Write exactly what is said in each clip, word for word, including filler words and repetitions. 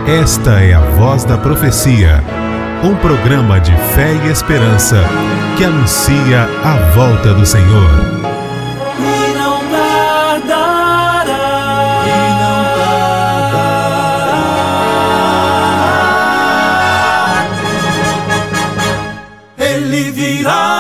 Esta é a Voz da Profecia, um programa de fé e esperança que anuncia a volta do Senhor. E não tardará, e não tardará, Ele virá.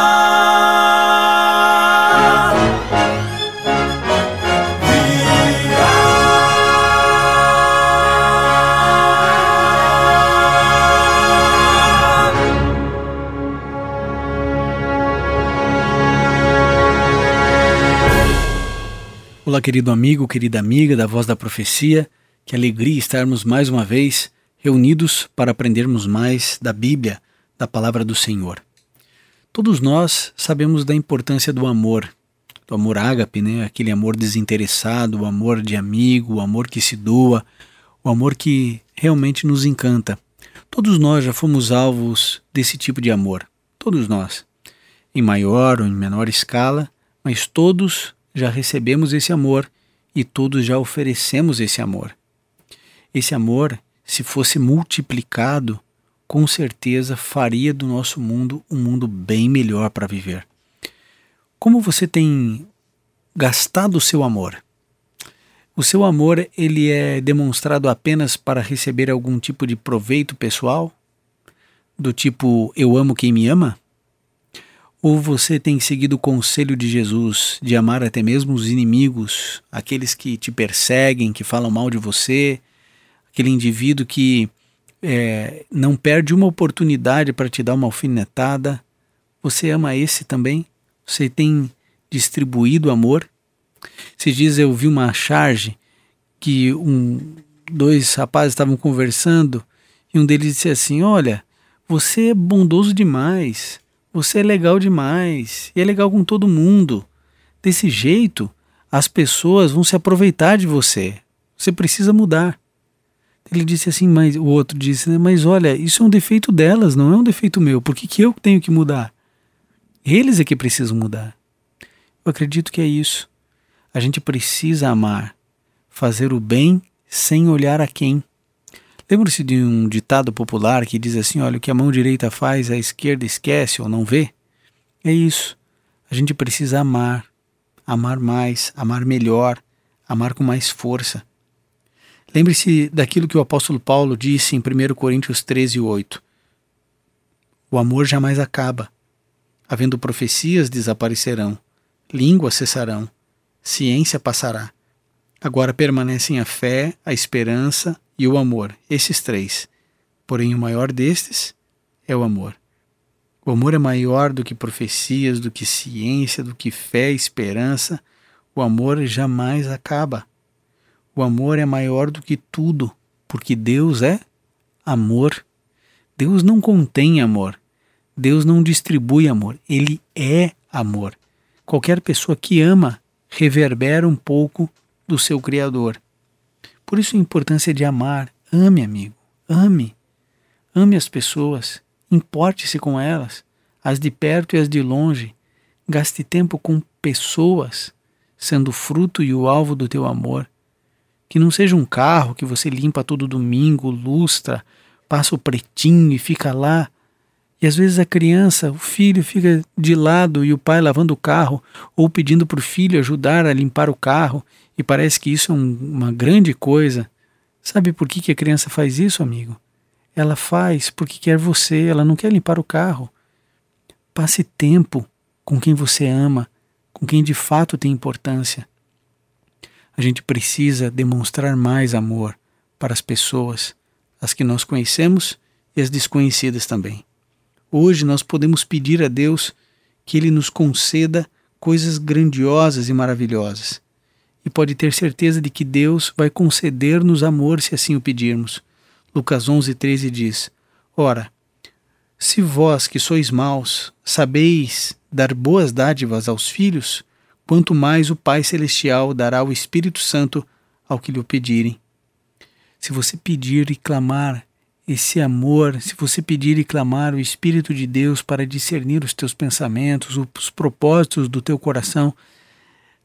Olá, querido amigo, querida amiga da Voz da Profecia, que alegria estarmos mais uma vez reunidos para aprendermos mais da Bíblia, da Palavra do Senhor. Todos nós sabemos da importância do amor, do amor ágape, né? Aquele amor desinteressado, o amor de amigo, o amor que se doa, o amor que realmente nos encanta. Todos nós já fomos alvos desse tipo de amor, todos nós, em maior ou em menor escala, mas todos já recebemos esse amor e todos já oferecemos esse amor. Esse amor, se fosse multiplicado, com certeza faria do nosso mundo um mundo bem melhor para viver. Como você tem gastado o seu amor? O seu amor, ele é demonstrado apenas para receber algum tipo de proveito pessoal? Do tipo, eu amo quem me ama? Ou você tem seguido o conselho de Jesus de amar até mesmo os inimigos, aqueles que te perseguem, que falam mal de você, aquele indivíduo que é, não perde uma oportunidade para te dar uma alfinetada? Você ama esse também? Você tem distribuído amor? Esses dias eu vi uma charge que um, dois rapazes estavam conversando e um deles disse assim: olha, você é bondoso demais. Você é legal demais, e é legal com todo mundo. Desse jeito, as pessoas vão se aproveitar de você. Você precisa mudar. Ele disse assim, mas o outro disse, né, mas olha, isso é um defeito delas, não é um defeito meu. Por que que eu tenho que mudar? Eles é que precisam mudar. Eu acredito que é isso. A gente precisa amar, fazer o bem sem olhar a quem. Lembra-se de um ditado popular que diz assim, olha, o que a mão direita faz, a esquerda esquece ou não vê? É isso. A gente precisa amar, amar mais, amar melhor, amar com mais força. Lembre-se daquilo que o apóstolo Paulo disse em primeira Coríntios treze, oito. O amor jamais acaba. Havendo profecias, desaparecerão. Línguas cessarão. Ciência passará. Agora permanecem a fé, a esperança e o amor, esses três. Porém, o maior destes é o amor. O amor é maior do que profecias, do que ciência, do que fé e esperança. O amor jamais acaba. O amor é maior do que tudo, porque Deus é amor. Deus não contém amor. Deus não distribui amor. Ele é amor. Qualquer pessoa que ama reverbera um pouco do seu Criador. Por isso a importância de amar. Ame, amigo. Ame. Ame as pessoas. Importe-se com elas. As de perto e as de longe. Gaste tempo com pessoas, sendo o fruto e o alvo do teu amor. Que não seja um carro que você limpa todo domingo, lustra, passa o pretinho e fica lá. E às vezes a criança, o filho fica de lado e o pai lavando o carro ou pedindo para o filho ajudar a limpar o carro. E parece que isso é um, uma grande coisa. Sabe por que que a criança faz isso, amigo? Ela faz porque quer você, ela não quer limpar o carro. Passe tempo com quem você ama, com quem de fato tem importância. A gente precisa demonstrar mais amor para as pessoas, as que nós conhecemos e as desconhecidas também. Hoje nós podemos pedir a Deus que Ele nos conceda coisas grandiosas e maravilhosas. E pode ter certeza de que Deus vai conceder-nos amor se assim o pedirmos. Lucas onze, treze diz, ora, se vós que sois maus sabeis dar boas dádivas aos filhos, quanto mais o Pai Celestial dará o Espírito Santo ao que lhe o pedirem. Se você pedir e clamar esse amor, se você pedir e clamar o Espírito de Deus para discernir os teus pensamentos, os propósitos do teu coração,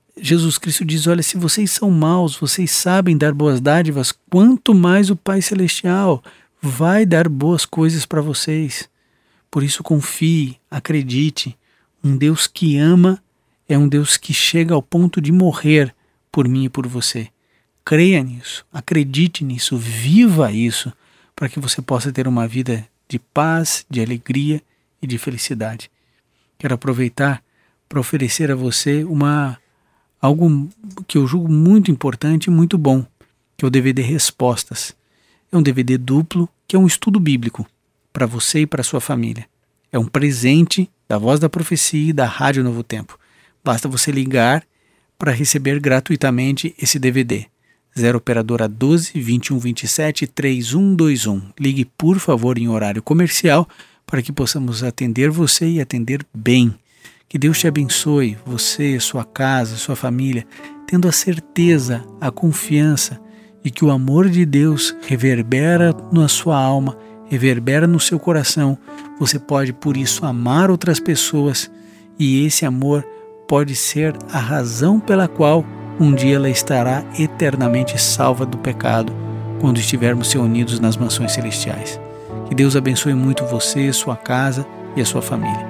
Jesus Cristo diz, olha, se vocês são maus, vocês sabem dar boas dádivas, quanto mais o Pai Celestial vai dar boas coisas para vocês. Por isso confie, acredite, um Deus que ama é um Deus que chega ao ponto de morrer por mim e por você. Creia nisso, acredite nisso, viva isso, para que você possa ter uma vida de paz, de alegria e de felicidade. Quero aproveitar para oferecer a você uma, algo que eu julgo muito importante e muito bom, que é o D V D Respostas. É um D V D duplo, que é um estudo bíblico para você e para sua família. É um presente da Voz da Profecia e da Rádio Novo Tempo. Basta você ligar para receber gratuitamente esse D V D. zero operadora doze, vinte e um, vinte e sete, trinta e um vinte e um. Ligue, por favor, em horário comercial para que possamos atender você e atender bem. Que Deus te abençoe, você, sua casa, sua família, tendo a certeza, a confiança de que o amor de Deus reverbera na sua alma, reverbera no seu coração. Você pode, por isso, amar outras pessoas e esse amor pode ser a razão pela qual um dia ela estará eternamente salva do pecado quando estivermos reunidos nas mansões celestiais. Que Deus abençoe muito você, sua casa e a sua família.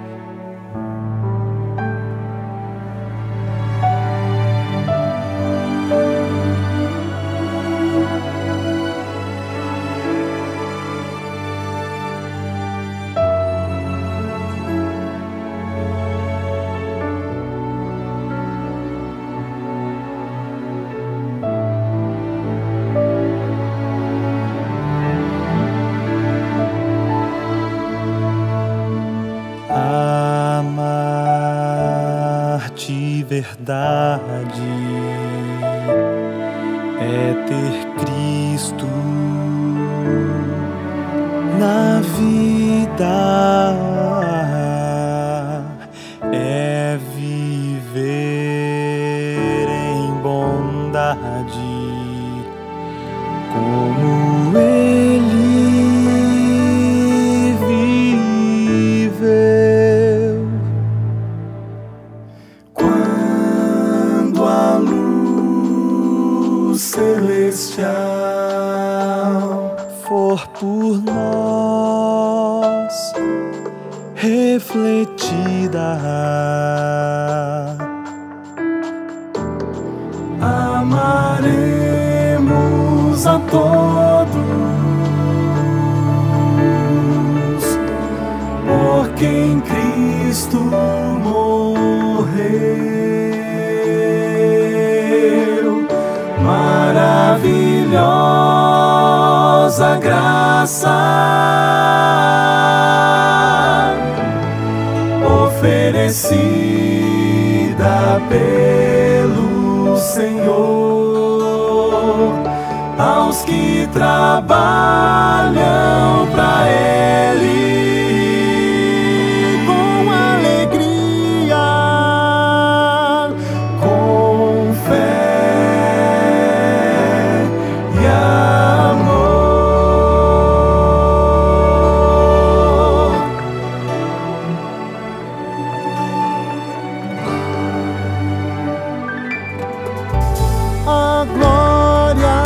Verdade é ter Cristo na vida, é viver em bondade como Ele viveu. Celestial for por nós refletida, amaremos a todos, porque em Cristo morreu. Maravilhosa graça oferecida pelo Senhor aos que trabalham para Ele com alegria, com fé. A glória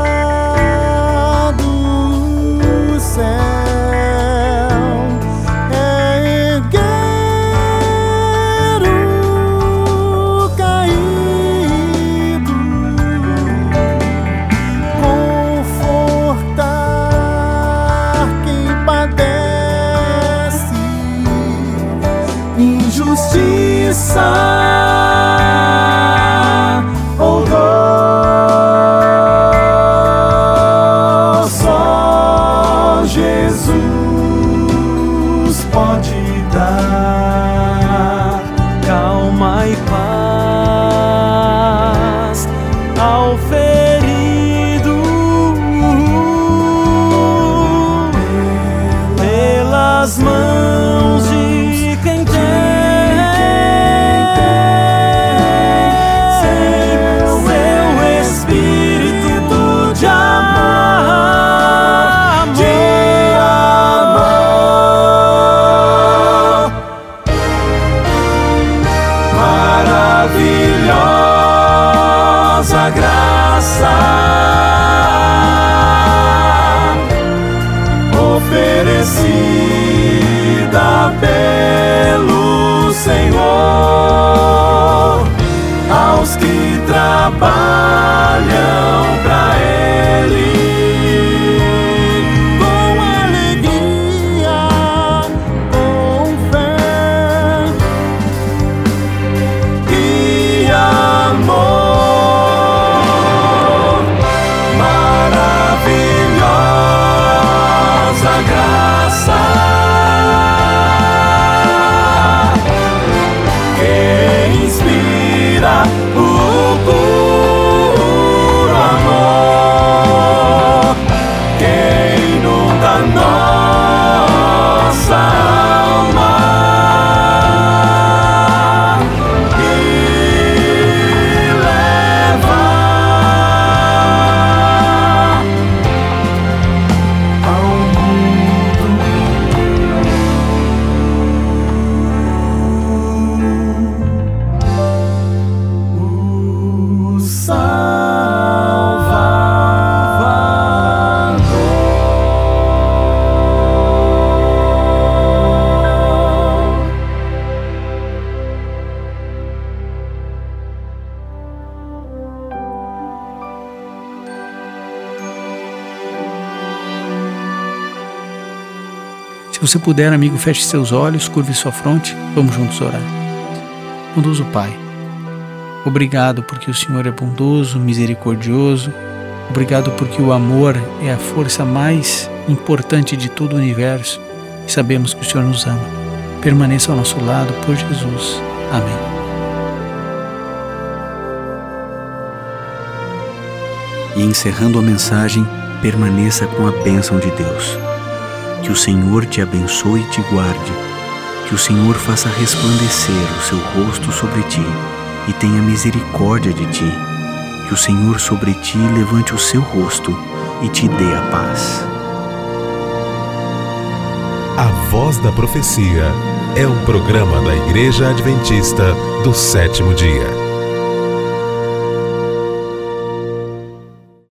do céu é erguer o caído, confortar quem padece injustiça. Jesus pode dar calma e paz ao ferido pelas mãos de quem tem seu espírito de amor. nossa alma e leva ao mundo o Se você puder, amigo, feche seus olhos, curve sua fronte, vamos juntos orar. Bondoso Pai, obrigado porque o Senhor é bondoso, misericordioso. Obrigado porque o amor é a força mais importante de todo o universo e sabemos que o Senhor nos ama. Permaneça ao nosso lado por Jesus. Amém. E encerrando a mensagem, permaneça com a bênção de Deus. Que o Senhor te abençoe e te guarde. Que o Senhor faça resplandecer o seu rosto sobre ti e tenha misericórdia de ti. Que o Senhor sobre ti levante o seu rosto e te dê a paz. A Voz da Profecia é um programa da Igreja Adventista do Sétimo Dia.